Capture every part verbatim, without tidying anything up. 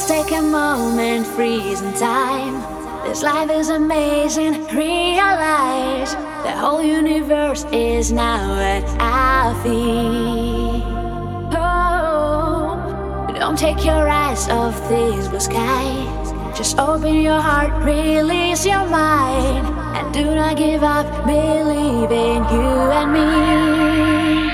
Let's take a moment, freeze in time. This life is amazing, realize the whole universe is now at our feet. Oh, don't take your eyes off this blue sky. Just open your heart, release your mind, and do not give up, believe in you and me.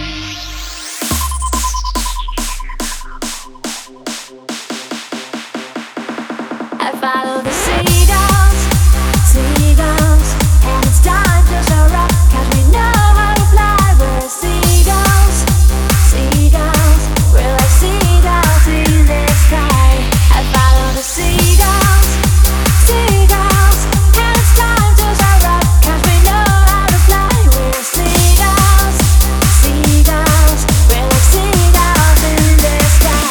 I follow the seagulls, seagulls, and it's time to soar up, 'cause we know how to fly. We're seagulls, seagulls, we're like seagulls in the sky. I follow the seagulls, seagulls, and it's time to soar up, 'cause we know how to fly. We're seagulls, seagulls, we're like seagulls in the sky.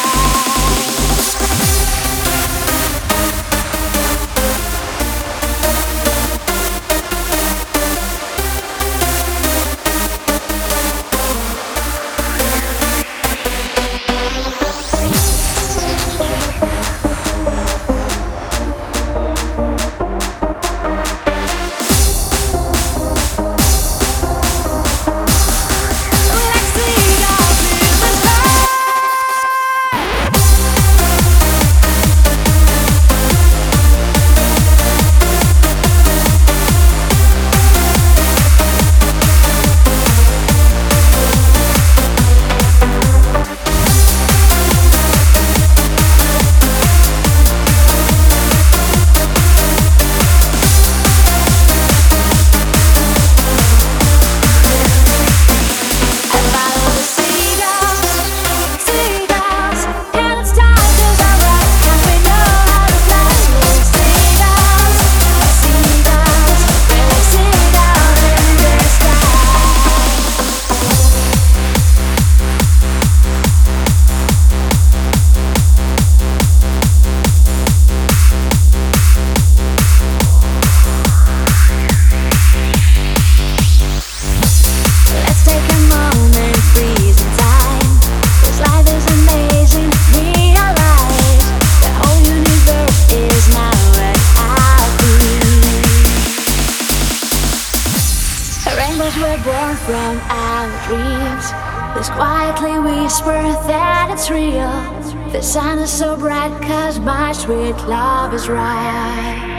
We're born from our dreams. Let's quietly whisper that it's real. The sun is so bright, 'cause my sweet love is right.